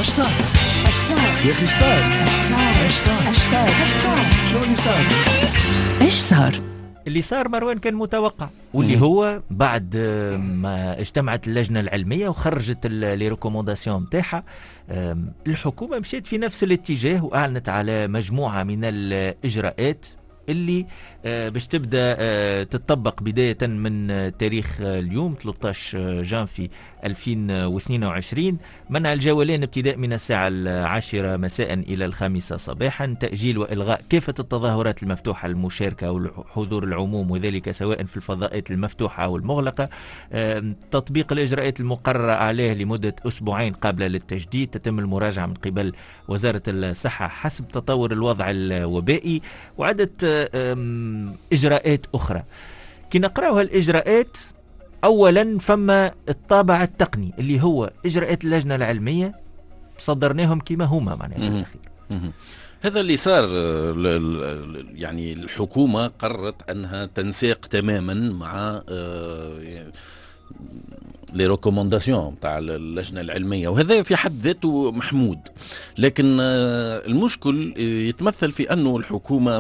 اش صار يا أخي اش صار شنو اللي صار؟ ايش صار؟ اللي صار مروان كان متوقع، واللي هو بعد ما اجتمعت اللجنة العلمية وخرجت لي ريكومونداسيون نتاعها، الحكومة مشيت في نفس الاتجاه وأعلنت على مجموعة من الإجراءات اللي باش تبدأ تطبق بداية من تاريخ اليوم 13 جانفي 2022. منع الجولان ابتداء من الساعة 10 مساء إلى 5 صباحا، تأجيل وإلغاء كافة التظاهرات المفتوحة المشاركة وحضور العموم وذلك سواء في الفضاءات المفتوحة أو المغلقة، تطبيق الإجراءات المقررة عليه لمدة أسبوعين قبل للتجديد، تتم المراجعة من قبل وزارة الصحة حسب تطور الوضع الوبائي، وعدة إجراءات أخرى. كي نقرأها الإجراءات، أولا فما الطابع التقني اللي هو إجراءات اللجنة العلمية صدرناهم كما هما معناها في الأخير. هذا اللي صار. يعني الحكومة قررت أنها تنساق تماما مع لي ريكومونداسيون تاع اللجنة العلمية، وهذا في حد ذاته محمود. لكن المشكل يتمثل في أنه الحكومة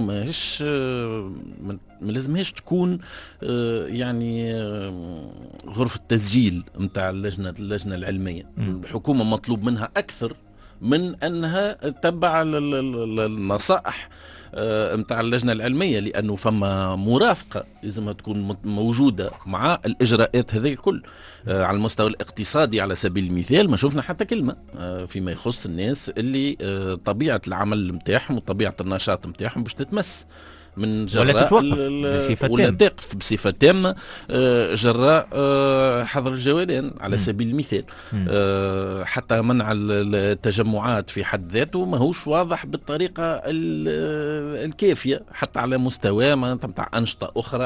ما لازمهاش تكون يعني غرفة تسجيل متاع اللجنة العلمية. الحكومة مطلوب منها أكثر من أنها تتبع النصائح متاع اللجنة العلمية، لأنه فما مرافقة لازمها تكون موجودة مع الإجراءات هذه الكل. على المستوى الاقتصادي على سبيل المثال ما شفنا حتى كلمة فيما يخص الناس اللي طبيعة العمل متاعهم وطبيعة النشاط متاعهم باش تتمس من جراء ولا تقف بصفة تامة جراء حظر الجولان على سبيل المثال. حتى منع التجمعات في حد ذاته ما هوش واضح بالطريقة الكافية، حتى على مستوى متاع أنشطة أخرى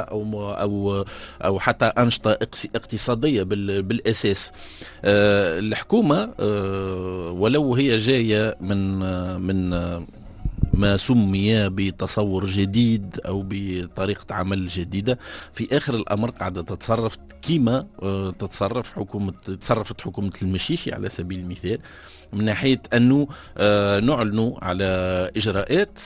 أو حتى أنشطة اقتصادية بالأساس. الحكومة ولو هي جاية من ما سمي بتصور جديد أو بطريقة عمل جديدة، في آخر الأمر قاعدة تتصرف كيما تصرفت حكومة المشيشي على سبيل المثال، من ناحية أنه نعلنوا على إجراءات.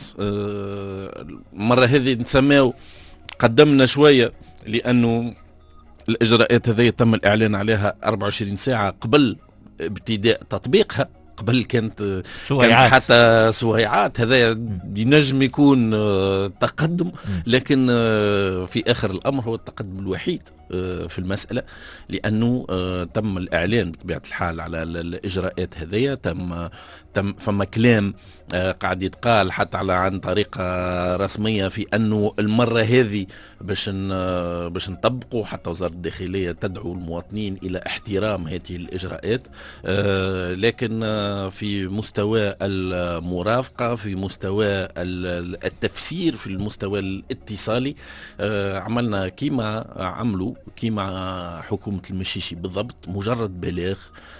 مرة هذه نسميه قدمنا شوية، لأنه الإجراءات هذه تم الإعلان عليها 24 ساعة قبل ابتداء تطبيقها. قبل كانت حتى سويعات، هذا ينجم يكون تقدم، لكن في آخر الأمر هو التقدم الوحيد في المسألة، لأنه تم الإعلان بطبيعة الحال على الإجراءات هذه. فما كلام قاعد يتقال حتى عن طريقة رسمية في أنه المرة هذه باش نطبقوا، حتى وزارة الداخلية تدعو المواطنين إلى احترام هذه الإجراءات. لكن في مستوى المرافقة، في مستوى التفسير، في المستوى الاتصالي، عملنا كيما حكومة المشيشي بالضبط، مجرد بلاغ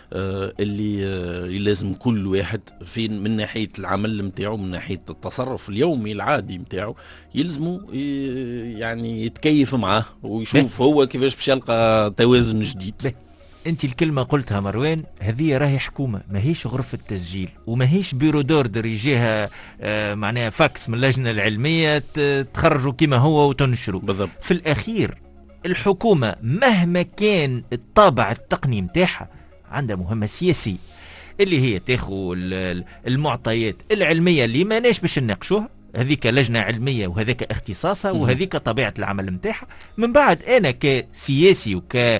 اللي لازم كل واحد من ناحية العمل متاعه، من ناحية التصرف اليومي العادي متاعه، يلزمه يعني يتكيف معاه ويشوف هو كيفاش باش يلقى توازن جديد. انت الكلمة قلتها مروان، هذه راهي حكومة، ماهيش غرفة تسجيل وماهيش بيرو دوردر يجيها معناها فاكس من اللجنة العلمية تخرجوا كما هو وتنشروا بالضبط. في الأخير الحكومة مهما كان الطابع التقني متاعها عندها مهمة سياسية، اللي هي تاخذ المعطيات العلمية اللي ما ناش باش نناقشوها، هذيك لجنة علمية وهذيك اختصاصها وهذيك طبيعة العمل متاعها. من بعد أنا كسياسي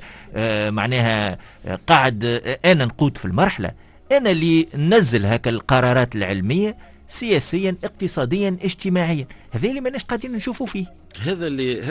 معناها قاعد أنا نقود في المرحلة، أنا اللي ننزل هكا القرارات العلمية سياسيا اقتصاديا اجتماعيا. هذا اللي ما ناش قاعدين نشوفوا فيه. هذا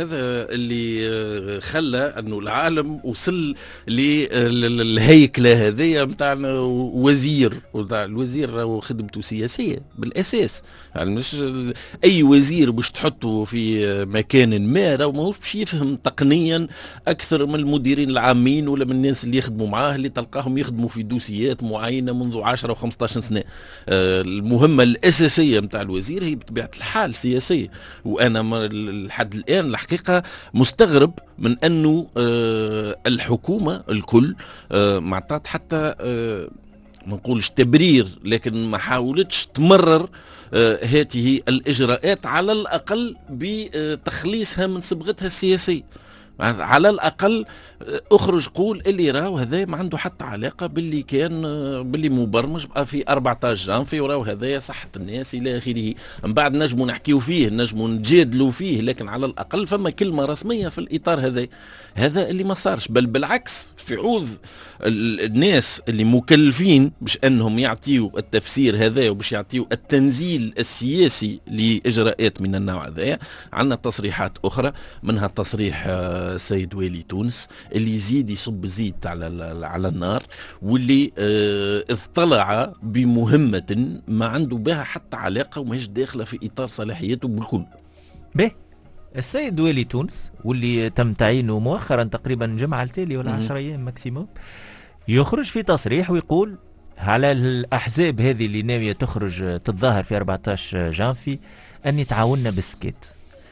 اللي خلى انه العالم وصل للهيكله هذه نتاعنا. وزير الوزير خدمته سياسيه بالاساس، يعني مش اي وزير باش تحطه في مكان ما ماهوش باش يفهم تقنيا اكثر من المديرين العامين ولا من الناس اللي يخدموا معاه، اللي تلقاهم يخدموا في دوسيات معينه منذ 10 و15 سنه. المهمه الاساسيه نتاع الوزير هي بطبيعه الحال سياسيه. وانا لحد الآن الحقيقة مستغرب من أنه الحكومة الكل ما عطات حتى ما نقولش تبرير، لكن ما حاولتش تمرر هذه الإجراءات على الأقل بتخليصها من صبغتها السياسية. على الأقل أخرج قول اللي راهو هذا ما عنده حتى علاقة باللي كان باللي مبرمج بقى في 14 جانفي وراهو هذايا صحة الناس إلى آخره. من بعد نجموا نحكيو فيه، نجموا نجادلوا فيه، لكن على الأقل فما كلمة رسمية في الإطار هذا اللي ما صارش. بل بالعكس، في عوض الناس اللي مكلفين باش أنهم يعطيوا التفسير هذا وباش يعطيوا التنزيل السياسي لإجراءات من النوع هذا، عندنا تصريحات أخرى، منها تصريح السيد والي تونس اللي يزيد يصب زيت على النار، واللي اطلع بمهمة ما عنده بها حتى علاقة وماهيش داخلة في إطار صلاحياته بالكل. به السيد والي تونس واللي تم تعيينه مؤخرا تقريبا جمعة التالي ولا 10 أيام ماكسيموم، يخرج في تصريح ويقول على الأحزاب هذه اللي ناوية تخرج تتظاهر في 14 جانفي أن يتعاوننا بالسكيت.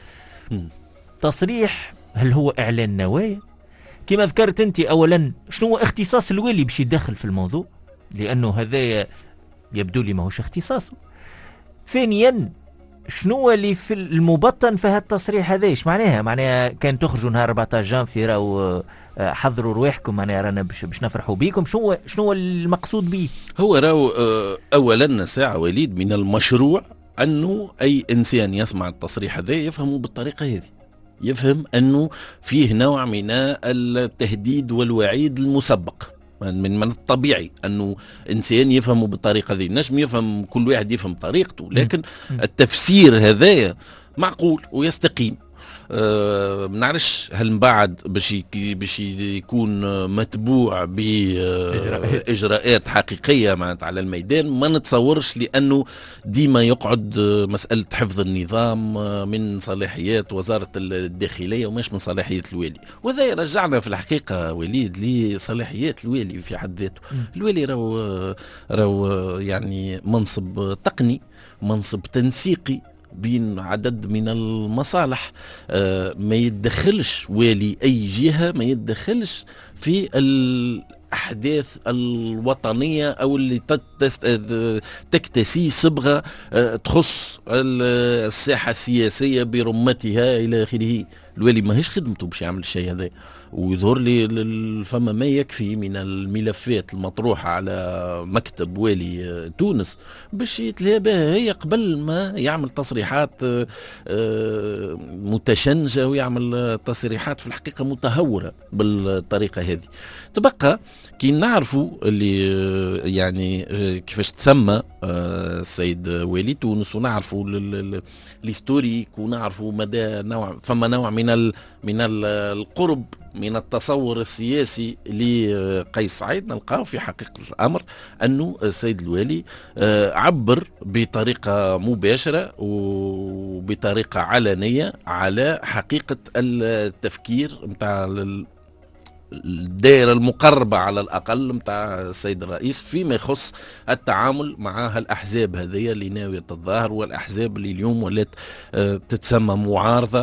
تصريح هل هو إعلان نوايا؟ كما ذكرت أنت، أولا شنو هو اختصاص الوالي باش يدخل في الموضوع، لأنه هذا يبدو لي ماهوش اختصاصه. ثانيا شنو اللي في المبطن في هذا التصريح هذا؟ ايش معناها كان تخرجوا نهار 14 جانفي راهو حضروا رواحكم، معناها رانا باش نفرحوا بيكم. شنو المقصود به؟ هو راهو اولا ساعة وليد من المشروع انه اي انسان يسمع التصريح هذا يفهمه بالطريقة هذه، يفهم انه فيه نوع من التهديد والوعيد المسبق. من الطبيعي انه انسان يفهمه بالطريقه ذي، نجم يفهم كل واحد يفهم طريقته، لكن التفسير هذايا معقول ويستقيم. منعرفش هل من بعد باش يكون متبوع بإجراءات حقيقية معناتها على الميدان، ما نتصورش، لأنه ديما يقعد مسألة حفظ النظام من صلاحيات وزارة الداخلية ومش من صلاحية الوالي. وهذا يرجعنا في الحقيقة وليد لصلاحيات الوالي في حد ذاته. الوالي راهو يعني منصب تقني، منصب تنسيقي بين عدد من المصالح. ما يتدخلش والي أي جهة، ما يتدخلش في الأحداث الوطنية أو اللي تكتسي صبغة تخص الساحة السياسية برمتها إلى آخره. الوالي ماهيش خدمته باش يعمل الشيء هذا، ويظهر لي فما ما يكفي من الملفات المطروحة على مكتب والي تونس باش يتلهى بها هي قبل ما يعمل تصريحات متشنجة ويعمل تصريحات في الحقيقة متهورة بالطريقة هذه. تبقى كي نعرفوا اللي يعني كيفاش تسمى السيد والي تونس، ونعرفوا الهستوريك، ونعرفوا مدى فما نوع من القرب من التصور السياسي لقيس سعيد، نلقاه في حقيقة الأمر أنه السيد الوالي عبر بطريقة مباشرة وبطريقة علنية على حقيقة التفكير متاع الدائرة المقربة على الأقل متاع السيد الرئيس فيما يخص التعامل مع الأحزاب هذه اللي ناوية تتظاهر، والأحزاب اللي اليوم ولات تتسمى معارضة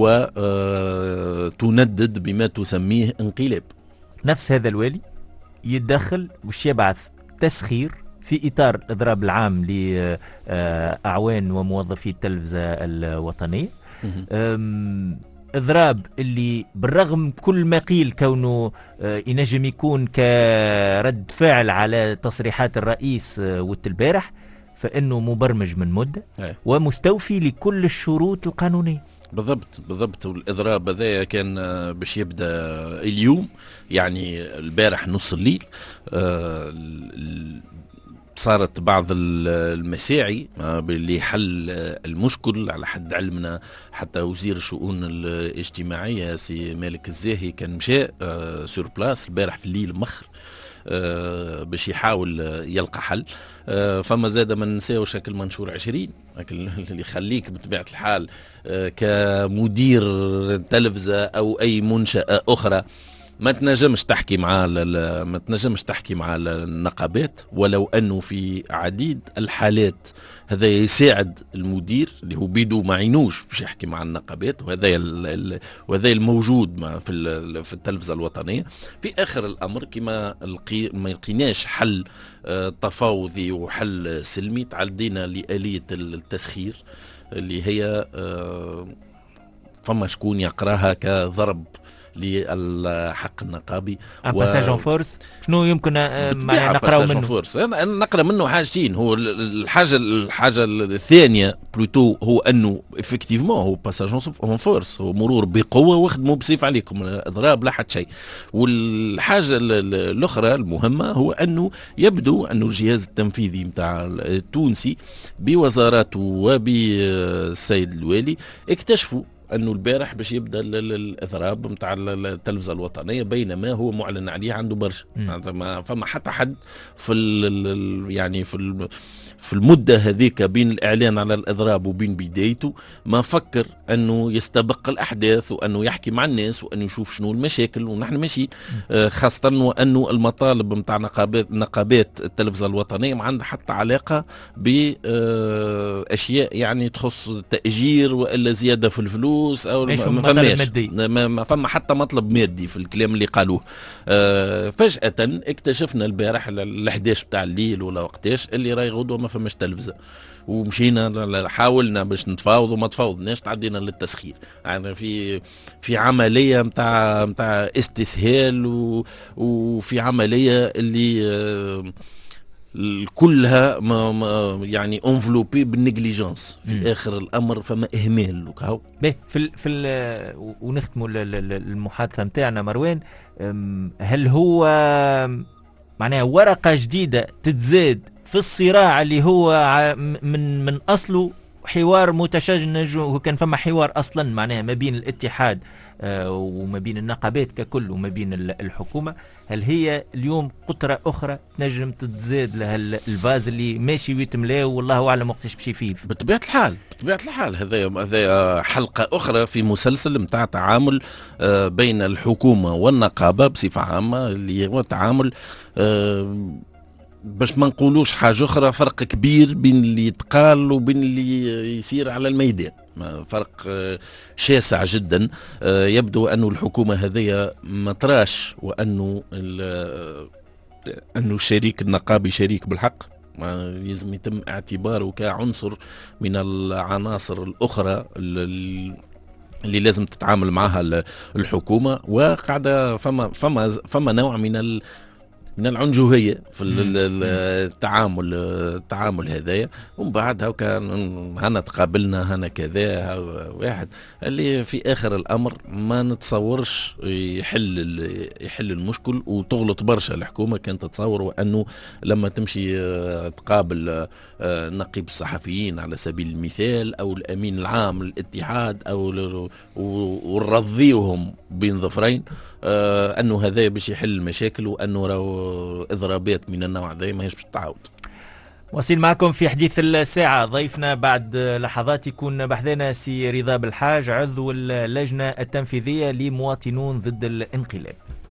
وتندد بما تسميه انقلاب. نفس هذا الوالي يتدخل وش يبعث تسخير في إطار الإضراب العام لأعوان وموظفي التلفزة الوطنية، إضراب اللي بالرغم كل ما قيل كونه ينجم يكون كرد فعل على تصريحات الرئيس والبارح، فإنه مبرمج من مدة ومستوفي لكل الشروط القانونية. بالضبط. والإضراب هذا كان باش يبدأ اليوم، يعني البارح نص الليل صارت بعض المساعي لحل المشكل. على حد علمنا حتى وزير الشؤون الاجتماعية سي مالك الزاهي كان مشى سور بلاس البارح في الليل مخر باش يحاول يلقى حل. فما زاد ما ننساو شكل منشور 20 اللي يخليك بطبيعة الحال كمدير تلفزة أو أي منشأة أخرى ما تنجمش تحكي مع النقابات، ولو انه في عديد الحالات هذا يساعد المدير اللي هو بيدو ما عينوش باش يحكي مع النقابات، وهذا الموجود في التلفزه الوطنيه. في اخر الامر كما ما لقيناش حل تفاوضي وحل سلمي، تعدينا لآلية التسخير اللي هي فما شكون يقراها كضرب للحق النقابي باساج اون فورس. شنو يمكن نقراو منه؟ فورس نقرا منه حاجتين. هو الحاجه الثانيه بلوتو هو انه افكتيفمون هو باساج اون فورس، هو مرور بقوه واخدموا بسيف عليكم، اضراب لا حد شيء. والحاجه الاخرى المهمه هو انه يبدو انه الجهاز التنفيذي نتاع التونسي بوزاراته وبالسيد الوالي اكتشفوا انه البارح باش يبدا الاضراب نتاع التلفزه الوطنيه، بينما هو معلن عليه عنده برشا. ما فما حتى حد في المده هذيك بين الاعلان على الاضراب وبين بدايته ما فكر انه يستبق الاحداث وانه يحكي مع الناس وانه يشوف شنو المشاكل. ونحن ماشيين خاصه وانه المطالب نتاع نقابات التلفزه الوطنيه ما عندها حتى علاقه باشياء يعني تخص تاجير والا زياده في الفلوس او ما فما حتى مطلب مادي في الكلام اللي قالوه. فجاه اكتشفنا البارح ال11 تاع الليل ولا وقتاش اللي راهي غدوه ما فماش تلفزه، ومشينا حاولنا باش نتفاوض وما تفاوضناش، تعدينا للتسخير. يعني في عمليه نتاع استسهال وفي عمليه اللي كلها يعني انفلوبي بالنيجليجنس. في اخر الامر فما اهمال وكهو. ونختموا المحادثه نتاعنا مروان، هل هو معناها ورقه جديده تتزاد في الصراع اللي هو من اصله حوار متشنج، وكان فما حوار اصلا معناها ما بين الاتحاد وما بين النقابات ككل وما بين الحكومه؟ هل هي اليوم قطره اخرى تنجم تتزاد لها الفاز اللي ماشي ويتملاه والله اعلم وقتاش باش يفيض؟ بطبيعه الحال هذا حلقه اخرى في مسلسل نتاع تعامل بين الحكومه والنقابه بصفه عامه، اللي هو تعامل باش ما نقولوش حاجه اخرى، فرق كبير بين اللي يتقال وبين اللي يصير على الميدان. فرق شاسع جدا. يبدو أن الحكومة هذه ما تراش وأنه الشريك النقابي شريك بالحق، ما لازم يتم اعتباره كعنصر من العناصر الأخرى اللي لازم تتعامل معها الحكومة. وقاعدة فما نوع من العنجهية في التعامل هذايا. ومن بعد هكا هنا تقابلنا هنا كذا واحد اللي في آخر الأمر ما نتصورش يحل المشكل. وتغلط برشا الحكومة كانت تتصور وأنه لما تمشي تقابل نقيب الصحفيين على سبيل المثال أو الأمين العام للاتحاد أو ونرضيهم بين ظفرين أنه هذا باش يحل المشاكل، وأنه راهو إضرابات من النوع هذا ما هيش باش تتعاود. واصل معكم في حديث الساعة. ضيفنا بعد لحظات يكون بحذنا سي رضا بالحاج، عضو اللجنة التنفيذية لمواطنون ضد الانقلاب.